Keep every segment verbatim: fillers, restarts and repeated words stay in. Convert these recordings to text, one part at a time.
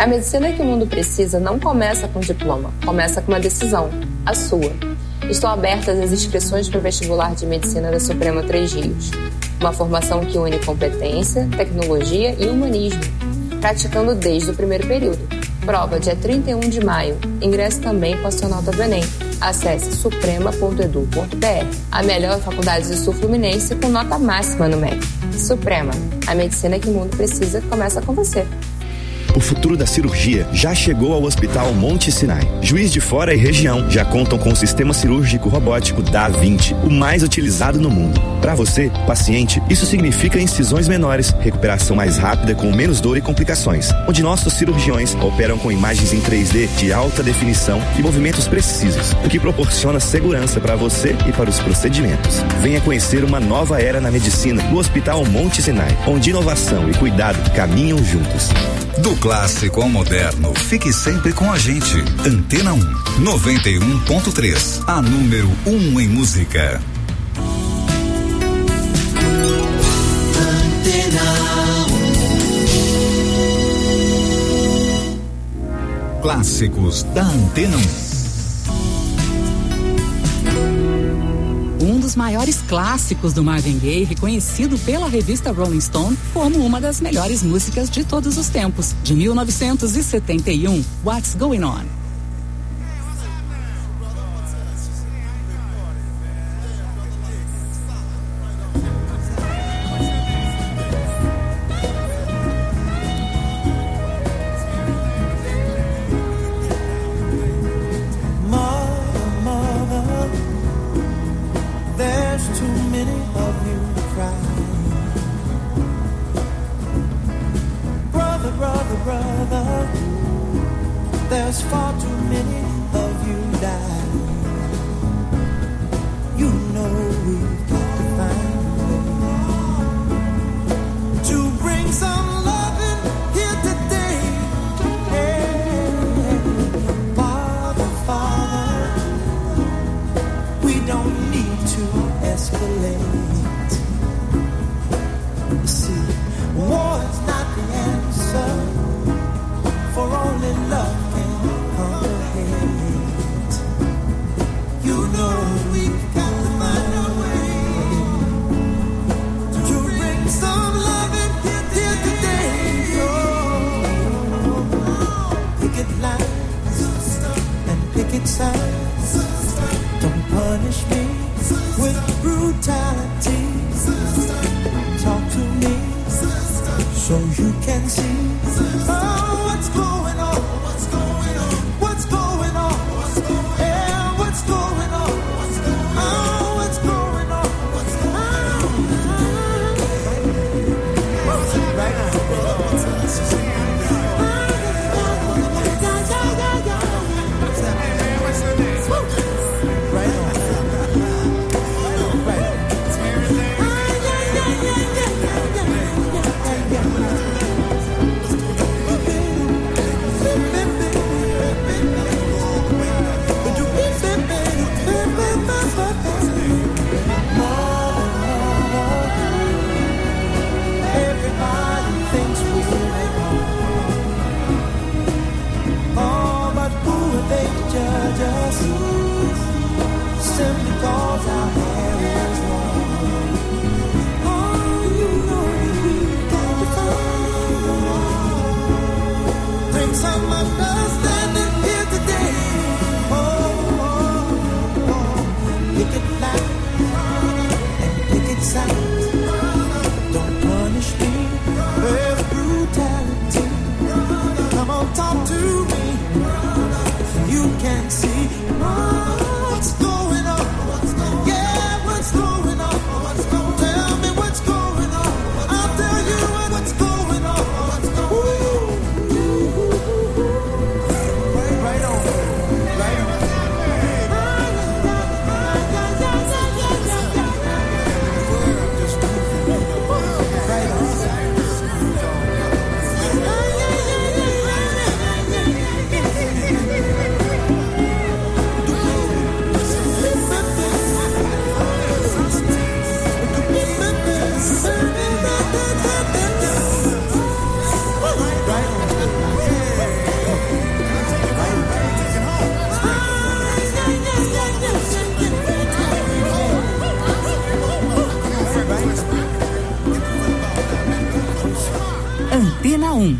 A medicina que o mundo precisa não começa com diploma, começa com uma decisão, a sua. Estão abertas as inscrições para o vestibular de medicina da Suprema Três Rios. Uma formação que une competência, tecnologia e humanismo, praticando desde o primeiro período. Prova dia trinta e um de maio. Ingresso também com a sua nota do Enem. Acesse suprema ponto edu ponto br. A melhor faculdade do Sul Fluminense com nota máxima no M E C. Suprema, a medicina que o mundo precisa começa com você. O futuro da cirurgia já chegou ao Hospital Monte Sinai. Juiz de Fora e região já contam com o sistema cirúrgico robótico da vinte, o mais utilizado no mundo. Para você, paciente, isso significa incisões menores, recuperação mais rápida com menos dor e complicações, onde nossos cirurgiões operam com imagens em três D de alta definição e movimentos precisos, o que proporciona segurança para você e para os procedimentos. Venha conhecer uma nova era na medicina do Hospital Monte Sinai, onde inovação e cuidado caminham juntos. Do clássico ao moderno, fique sempre com a gente. Antena um, noventa e um ponto três, a número um em música. Antena um. Clássicos da Antena um. Um dos maiores clássicos do Marvin Gaye, reconhecido pela revista Rolling Stone como uma das melhores músicas de todos os tempos, de mil novecentos e setenta e um, What's Going On? um.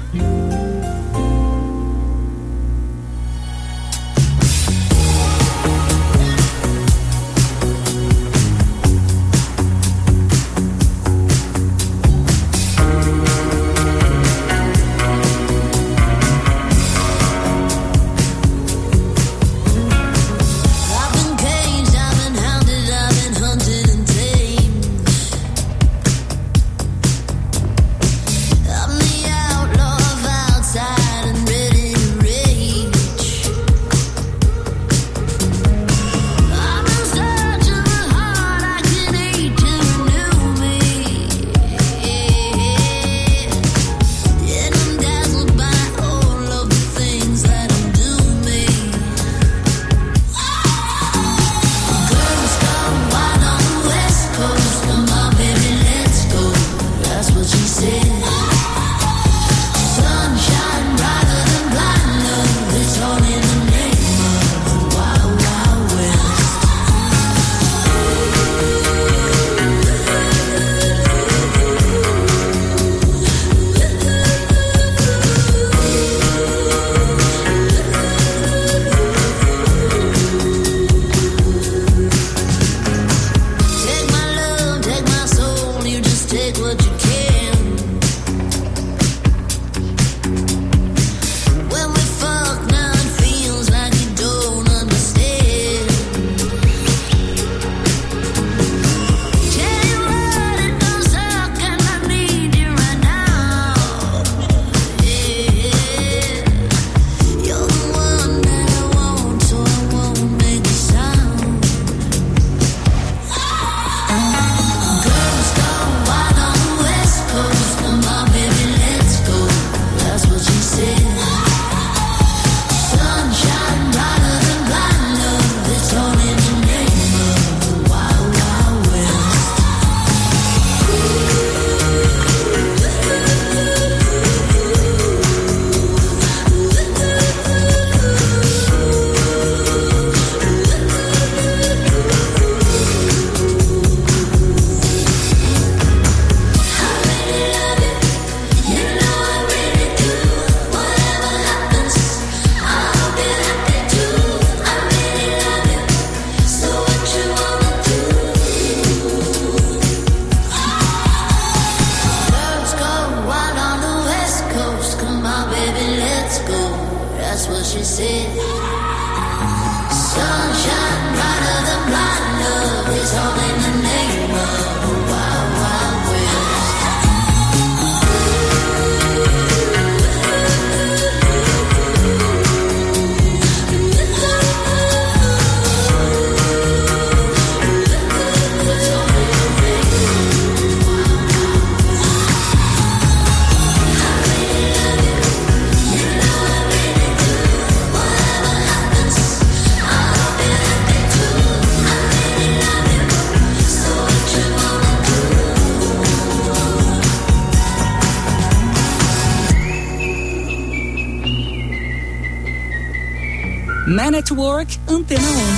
Man at Work, Antena um.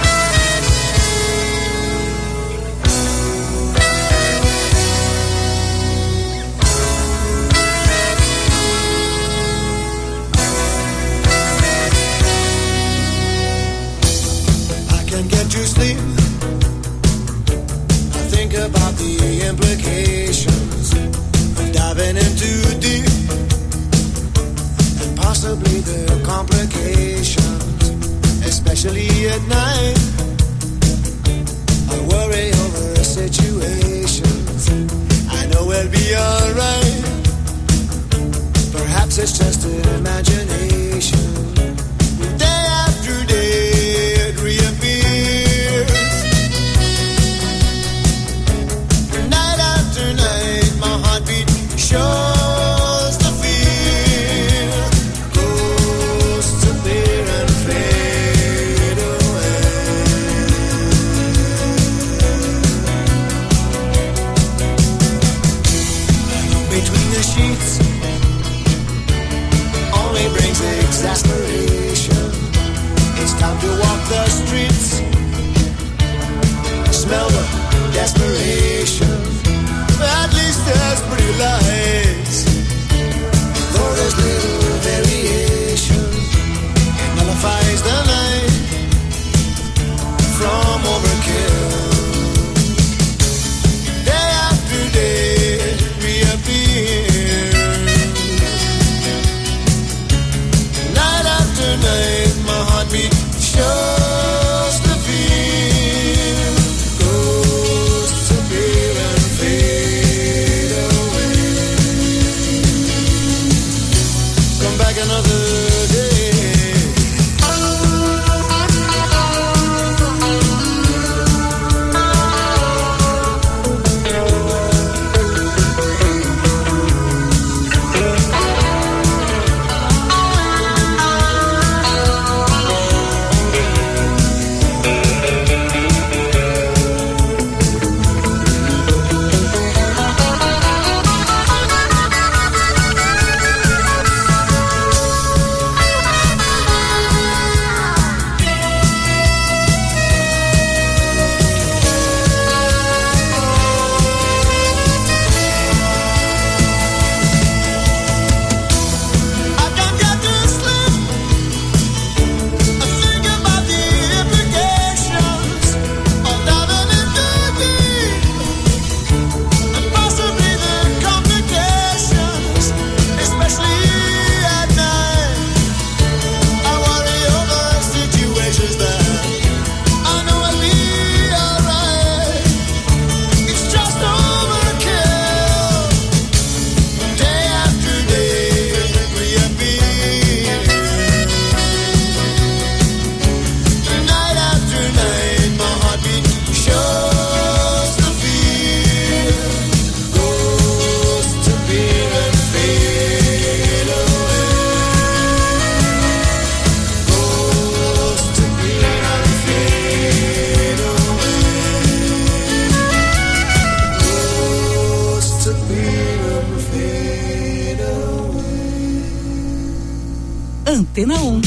To sleep, I think about the implications of diving in too deep, and possibly the complications, especially at night. I worry over situations. I know we'll be alright. Perhaps it's just an imagination. Day after day it reappears. Shows the fear, ghosts appear and fade away. Between the sheets only brings exasperation. It's time to walk the streets, smell the desperation. At least there's pretty lights. Antena um.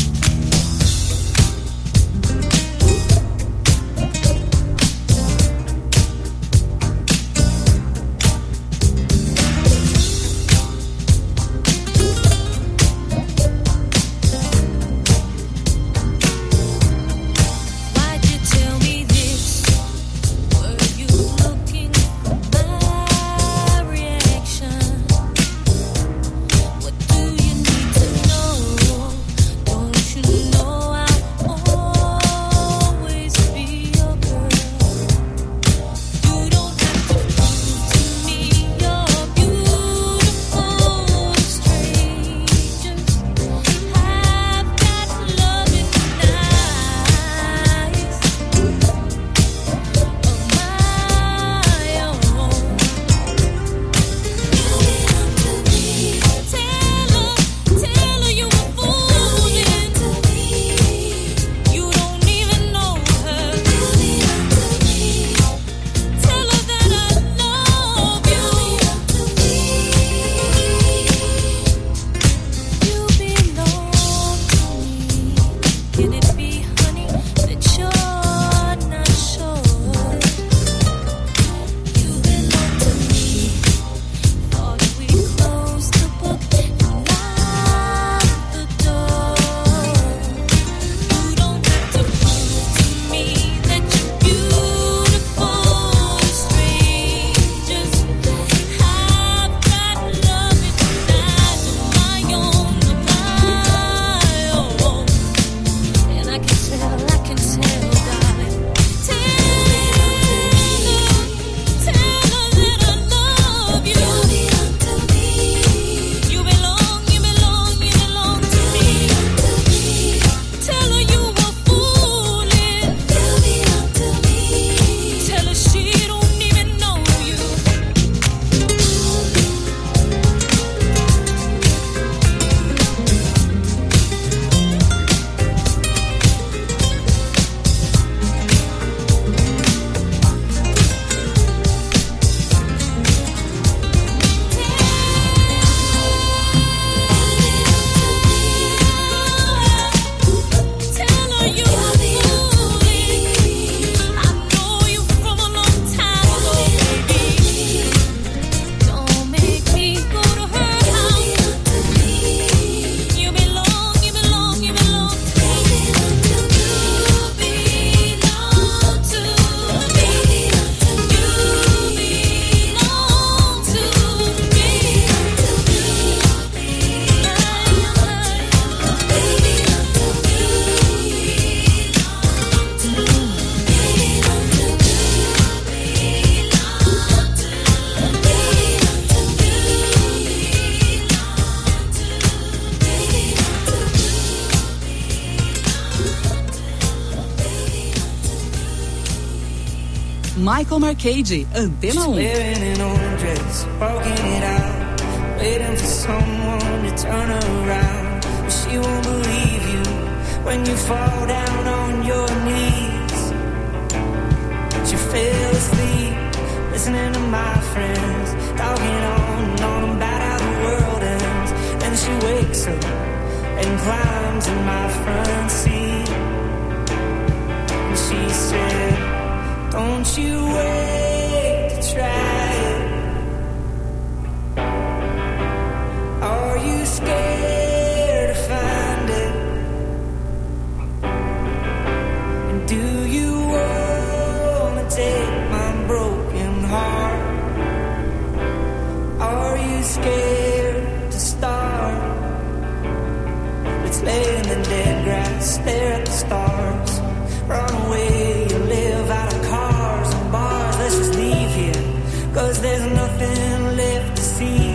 Michael Marcade, Antena um. Waiting for someone to turn around, but she won't believe you when you fall down on your knees. She fell asleep, listening to my friends, talking on and on about how the world ends. Then she wakes up and climbs in my front seat, and she said, don't you wait to try it. Are you scared to find it? And do you wanna take my broken heart? Are you scared to start? Let's lay in the dead grass, stare at the stars, run away and live out of cars and bars. Let's just leave here, cause there's nothing left to see.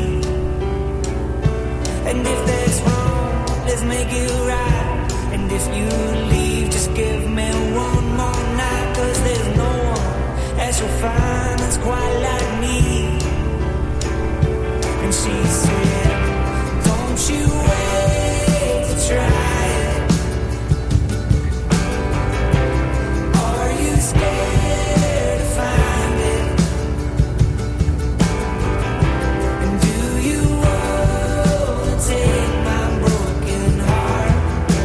And if that's wrong, let's make it right. And if you leave, just give me one more night, cause there's no one that you'll find that's quite like me. And she said, don't you wait to try it. Are you scared to find it? And do you want take my broken heart?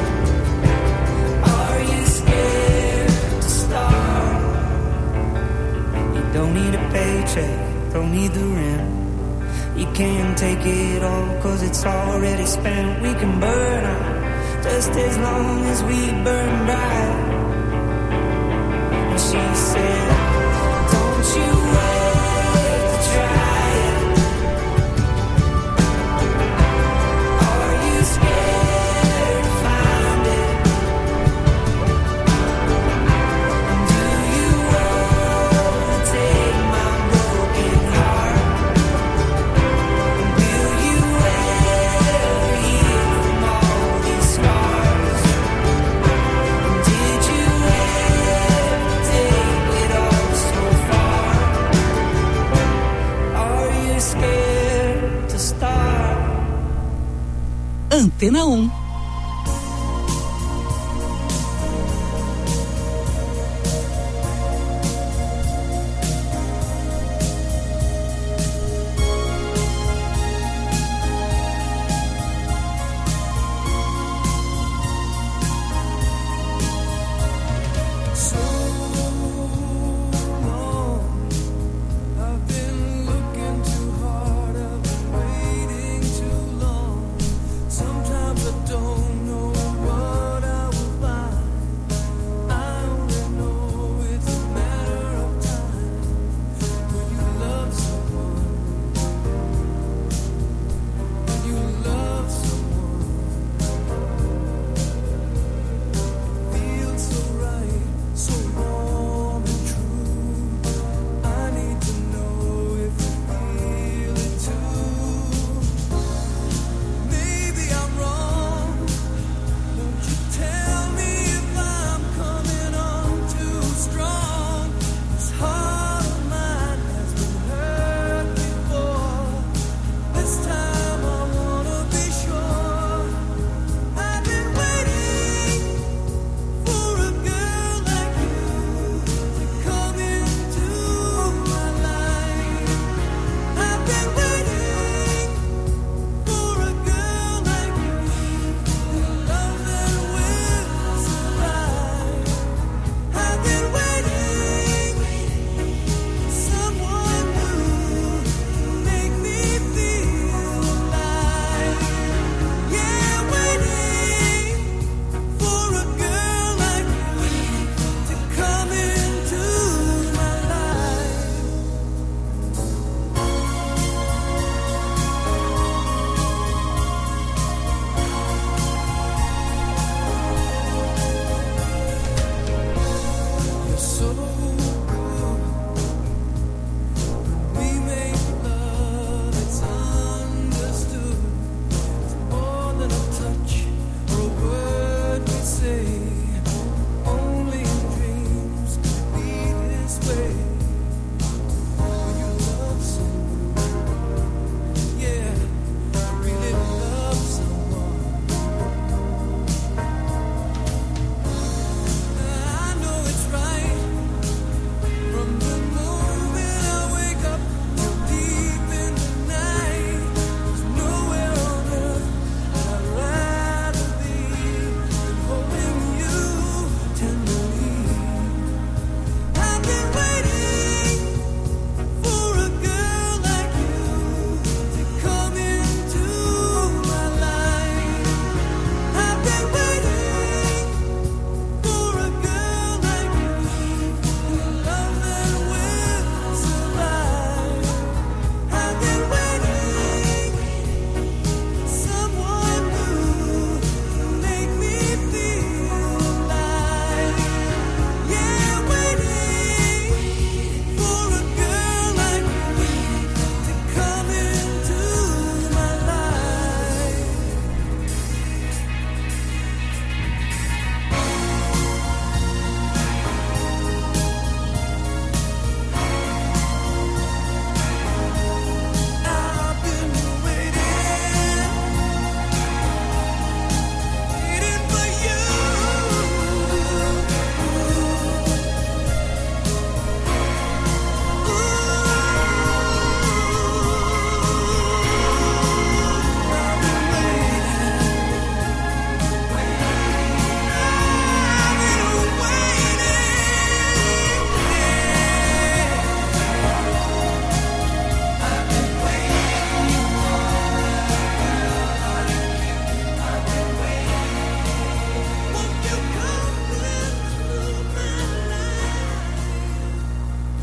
paycheck, don't need the rent. You can't take it all, cause it's already spent. We can burn out, just as long as we burn bright. And she said, don't you wait to try it. Are you scared to find it? And do you want to take my broken heart? And will you ever heal from all these scars? And did you ever take it all so far? Are you scared to start? Antena um. I've been looking too hard, I've been waiting too long. Sometimes I don't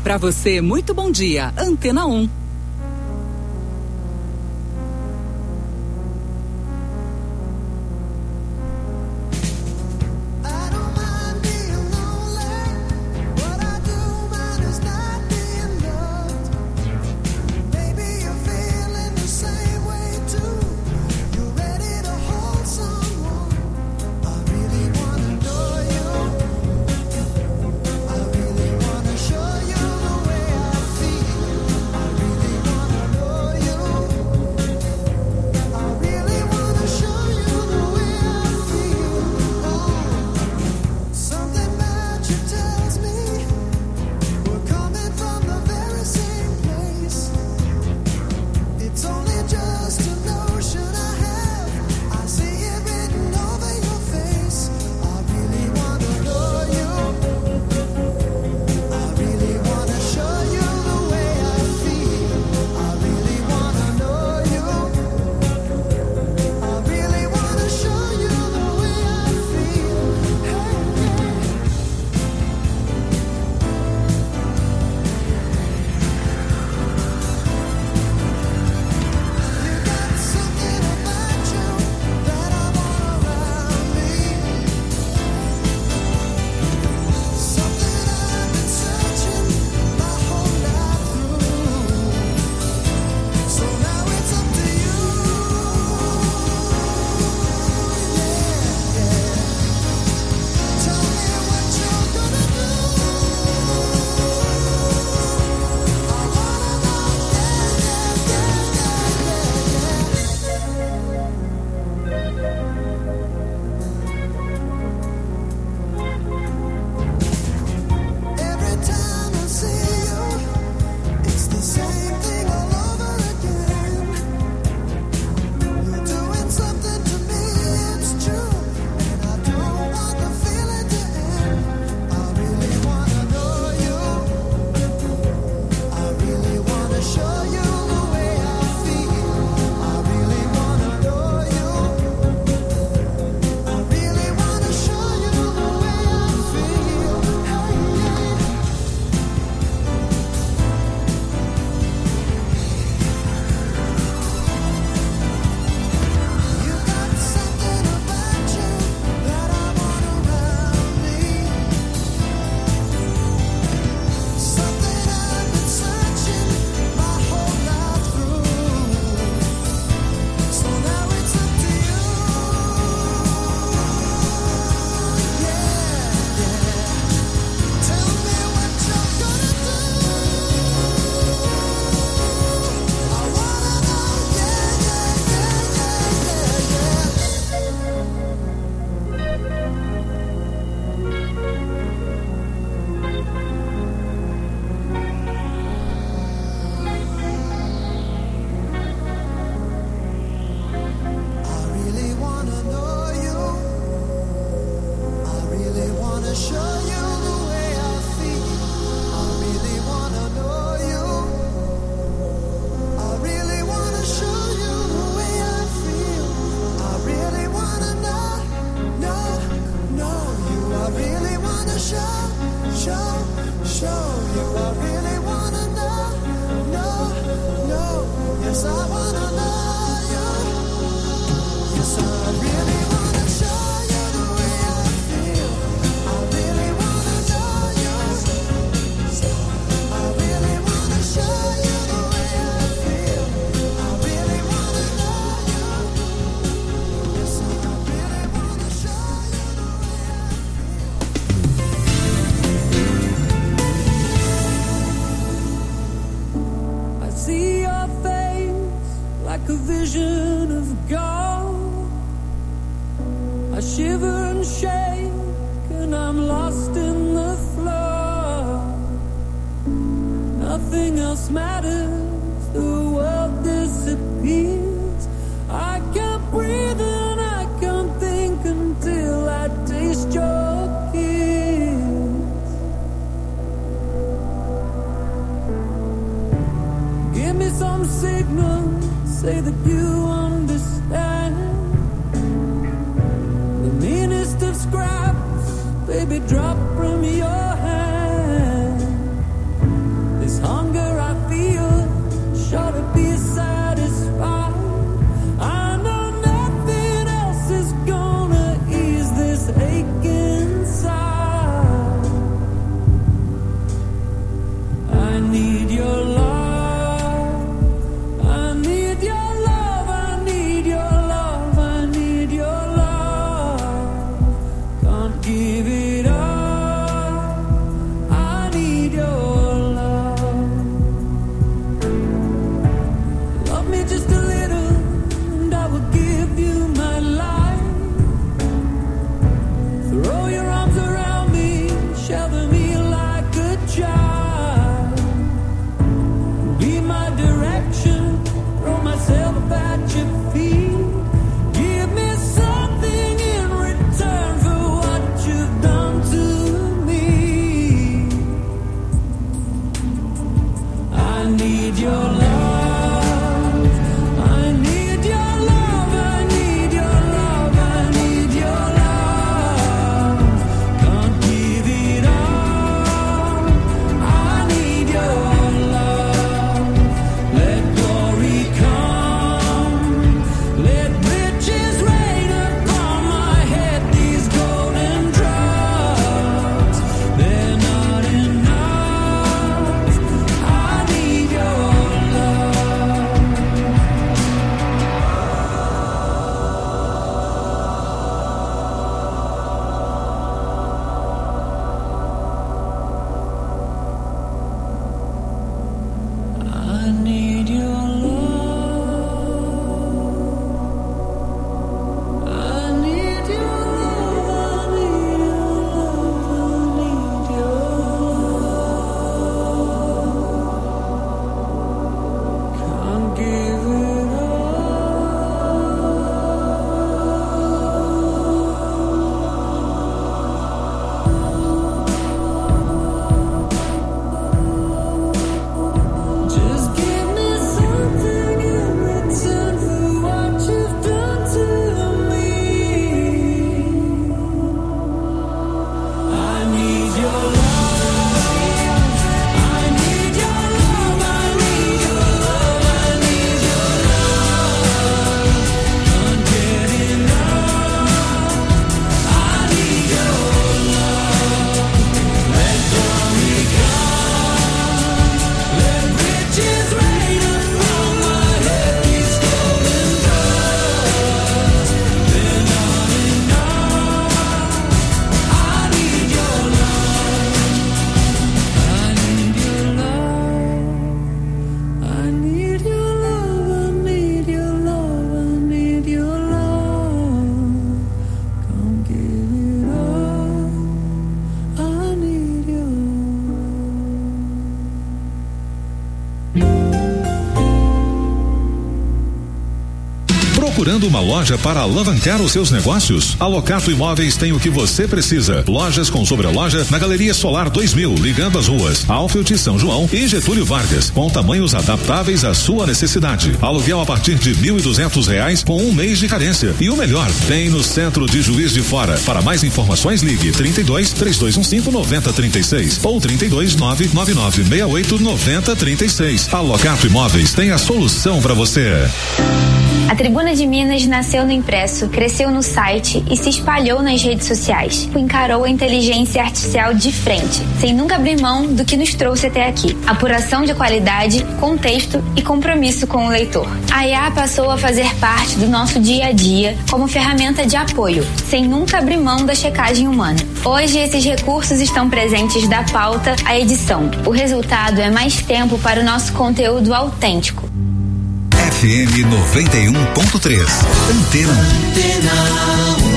Pra você, muito bom dia. Antena um. Baby, drop from your hand. Procurando uma loja para alavancar os seus negócios? A Locato Imóveis tem o que você precisa. Lojas com sobreloja na Galeria Solar dois mil, ligando as ruas Alfield, São João e Getúlio Vargas, com tamanhos adaptáveis à sua necessidade. Aluguel a partir de mil e duzentos reais com um mês de carência. E o melhor, tem no centro de Juiz de Fora. Para mais informações, ligue trinta e dois, três dois um cinco, nove zero três seis ou trinta e dois, nove nove nove seis oito nove zero três seis. A Locato Imóveis tem a solução para você. A Tribuna de Minas nasceu no impresso, cresceu no site e se espalhou nas redes sociais. Encarou a inteligência artificial de frente, sem nunca abrir mão do que nos trouxe até aqui. Apuração de qualidade, contexto e compromisso com o leitor. A I A passou a fazer parte do nosso dia a dia como ferramenta de apoio, sem nunca abrir mão da checagem humana. Hoje, esses recursos estão presentes da pauta à edição. O resultado é mais tempo para o nosso conteúdo autêntico. F M noventa e um ponto três. Antena um.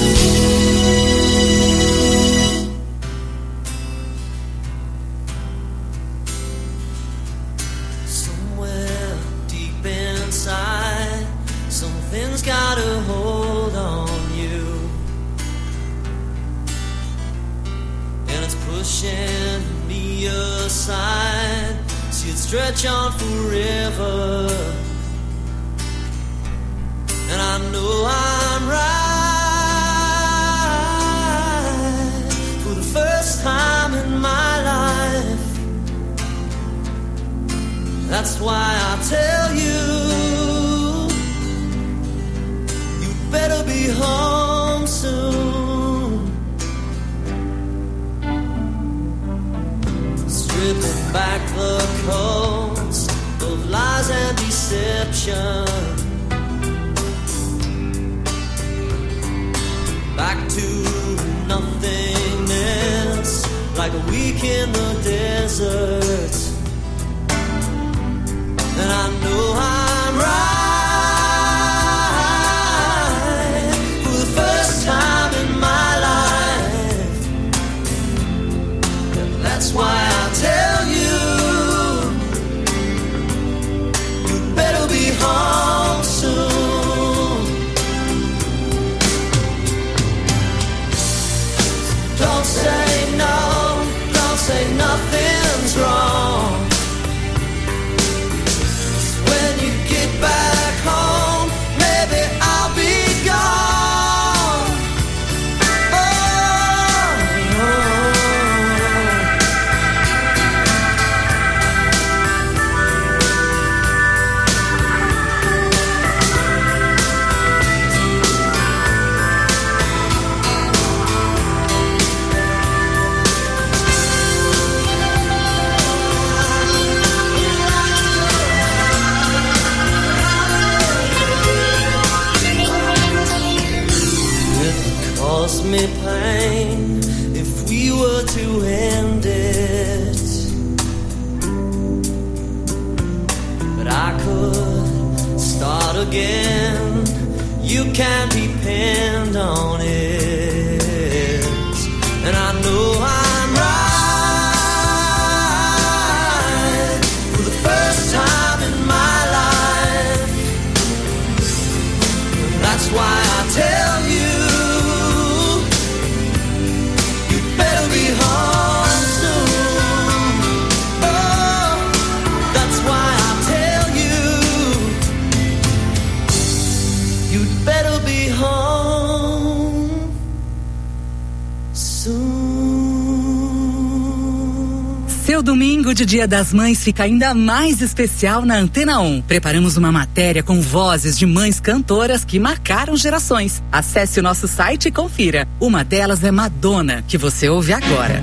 Somewhere deep inside, something's got a hold on you, and it's pushing me aside. See it stretch on forever. And I know I'm right for the first time in my life. That's why I tell you, you better be home soon. Stripping back the coats of lies and deception, back to nothingness, like a week in the desert. And I know I'm right for the first time in my life. And that's why I tell you, you better be home soon. Don't say no, don't say nothing's wrong. When you get back home, maybe I'll be gone. Oh, cause me pain if we were to end it, but I could start again. You can depend on it, and I know I'm right for the first time in my life. That's why I tell you, better be home soon. Oh, that's why I tell you, you'd better be home soon. Seu domingo de Dia das Mães fica ainda mais especial na Antena um. Preparamos uma matéria com vozes de mães cantoras que marcaram gerações. Acesse o nosso site e confira. Uma delas é Madonna, que você ouve agora.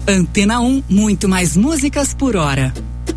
Antena um, muito mais músicas por hora.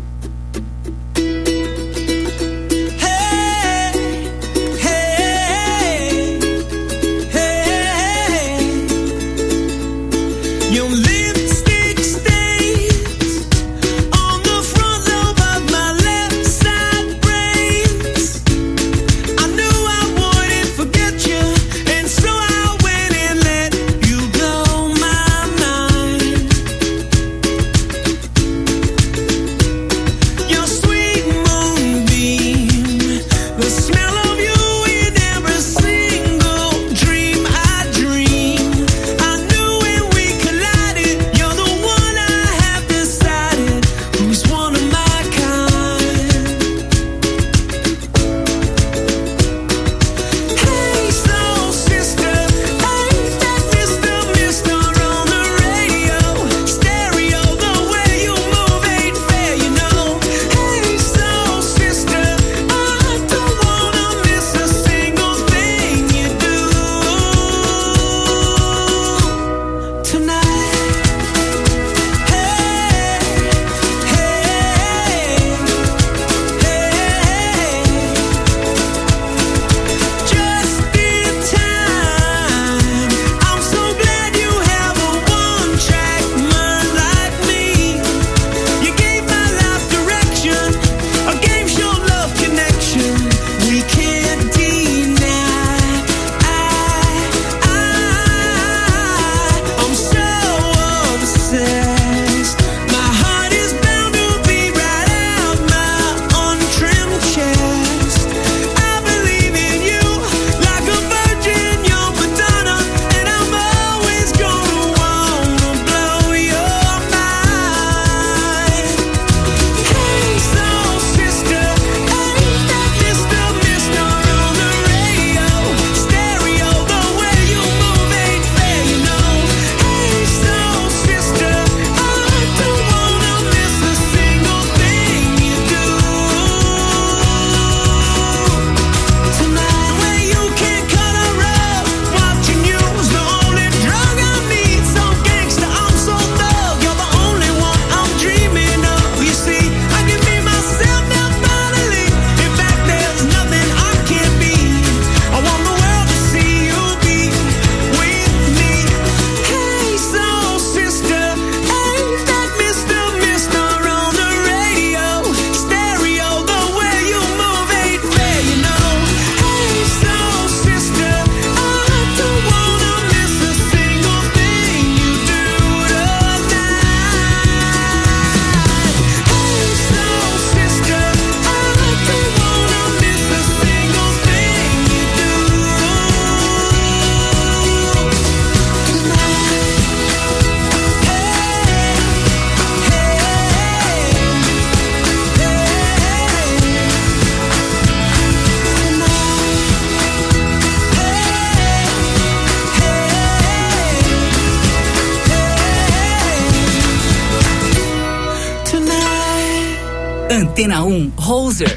Antena um, Hoser.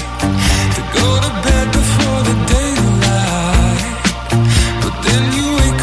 Go to bed before the daylight, but then you wake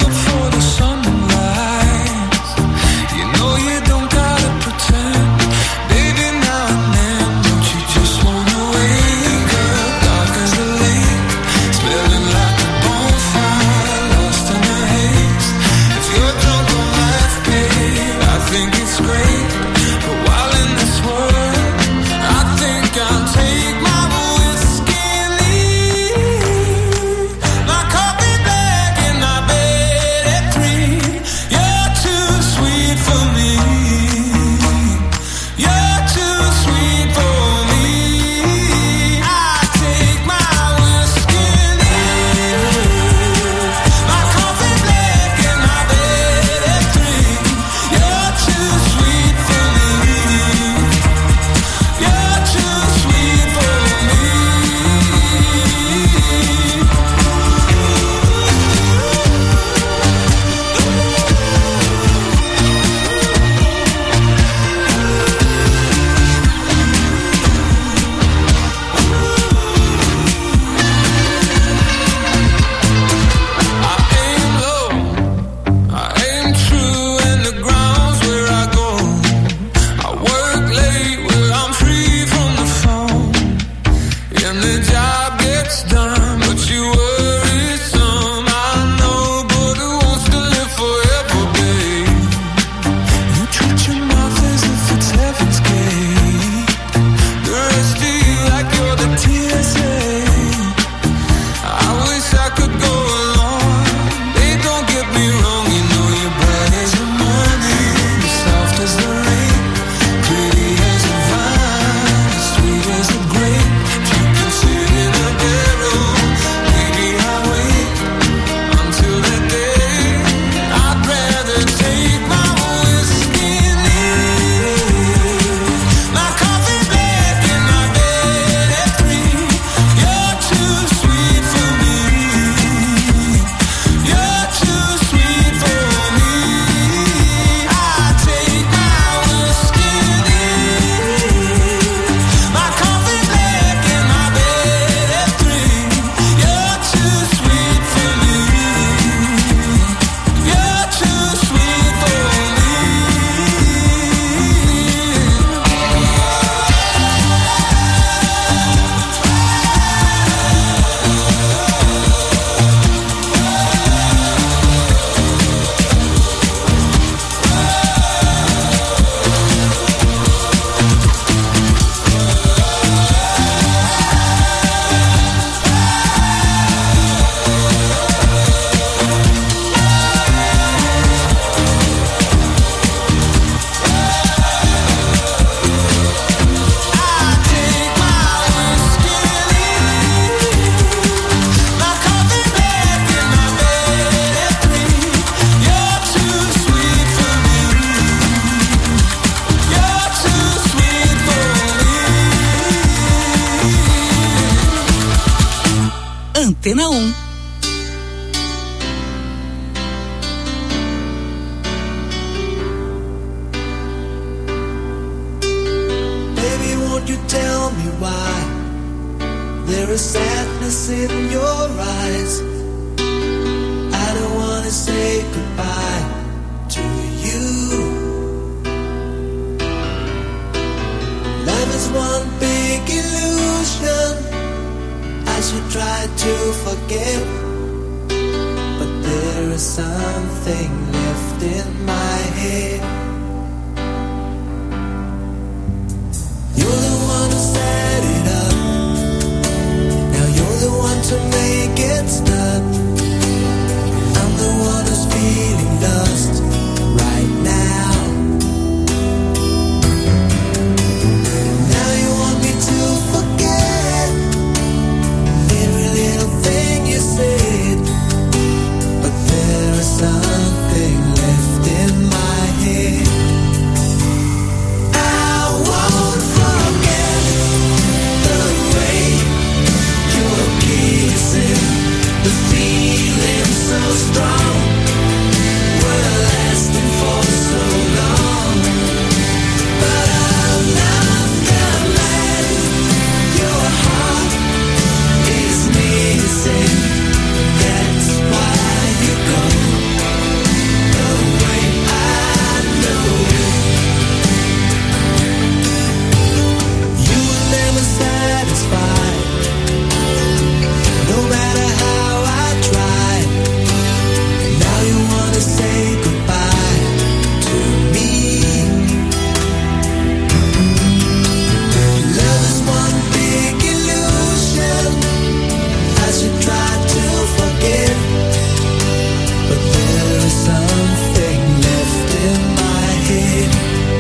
Antena um. Baby, won't you tell me why there is sadness in your eyes? I don't wanna say goodbye to you. Love is one big illusion. I should try to forget, but there is something left in my head. You're the one who set it up. Now you're the one to make it stop. I'm the one who's feeling lost right now. Now you want me to forget every little thing you said, but there is something left in my head. I won't forget the way you were kissing, the feeling so strong, were lasting for so long. But I'm not the man your heart is missing. That's why you go away. I know you were never satisfied, no matter how I tried. Now you wanna say goodbye to me. Love is one big illusion. I should try to forget, but there is something left in my head.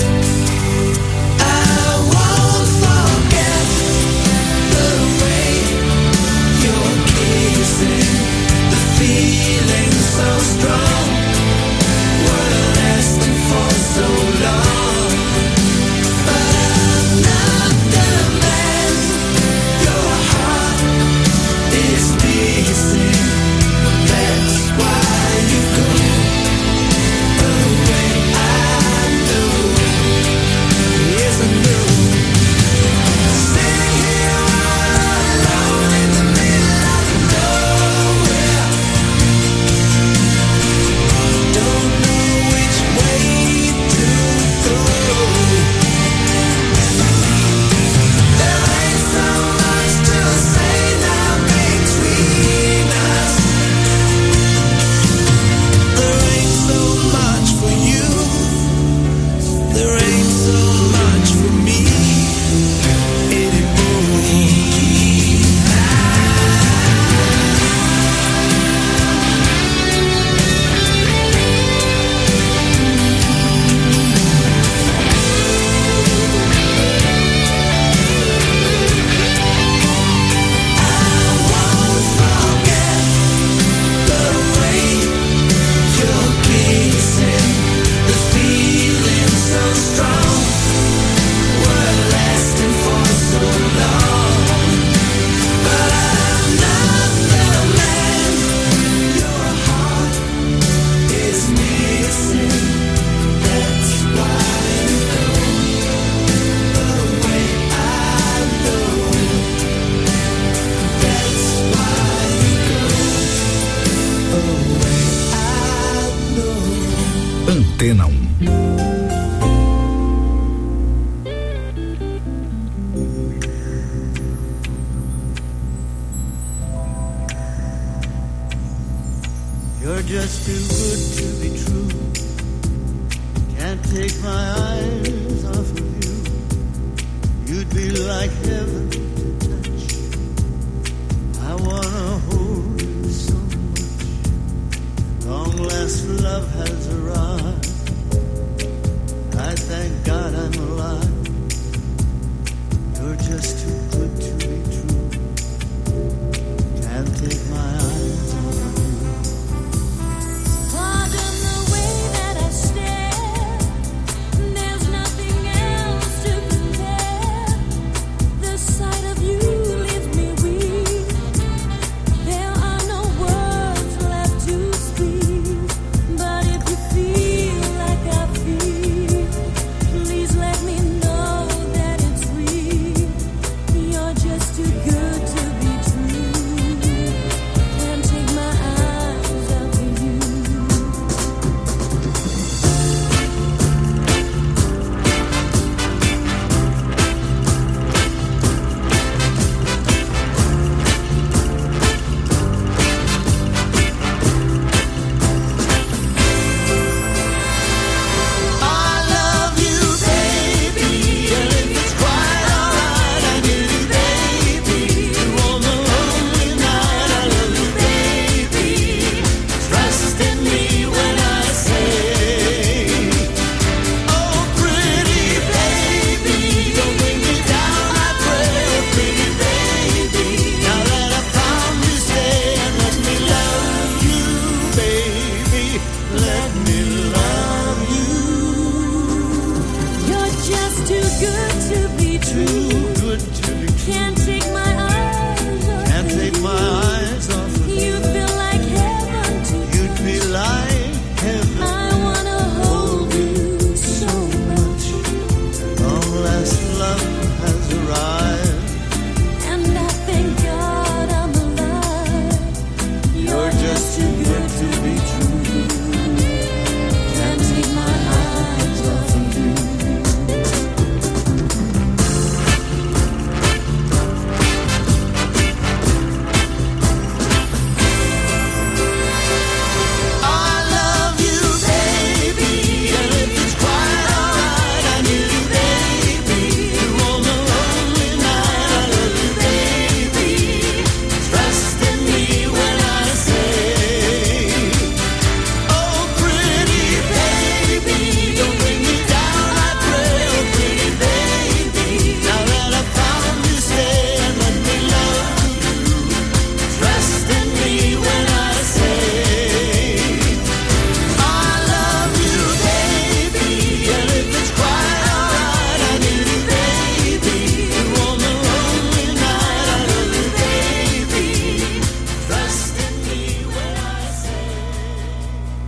I won't forget the way you're kissing, the feeling so strong, were lasting for so long. But I'm not the man your heart is missing. That's why you go away. I know, yes I know. Sitting here all alone in the middle of nowhere, don't know which way to go. There ain't so much to say now between us. There ain't so much for you. There ain't so much for me anymore. I won't forget the way you're kissing, the feeling so strong, were lasting for so long. But I'm not the man your heart is missing. That's why you go away. I know. That's why you go away. I know. Antena um. You're just too good to be true. Can't take my eyes off of you. You'd be like heaven to touch. I wanna hold you so much. Long last love has arrived. I thank God I'm alive. You're just too good to be true. Can't take my eyes off of you. Pardon the way that I stare. There's nothing else to compare. The sight of you leaves me weak. There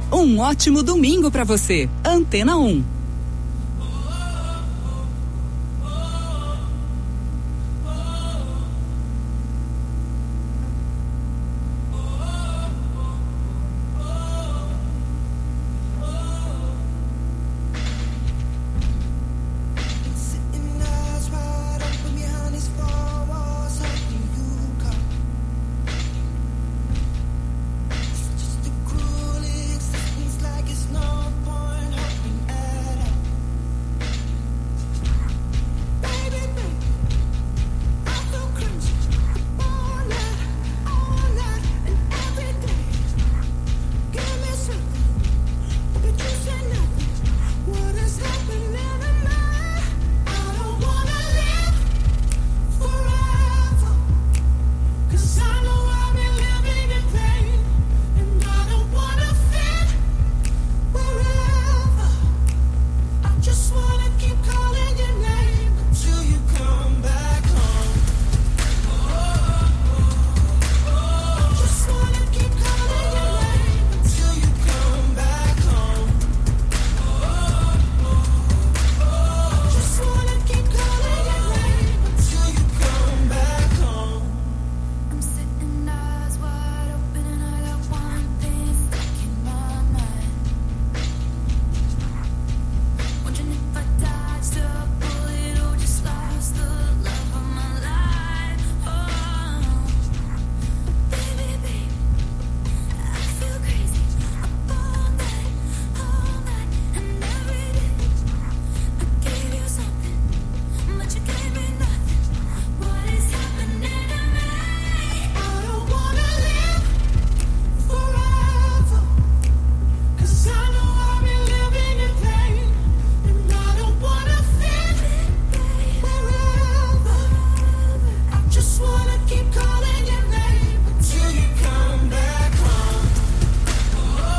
Um ótimo domingo para você. Antena um.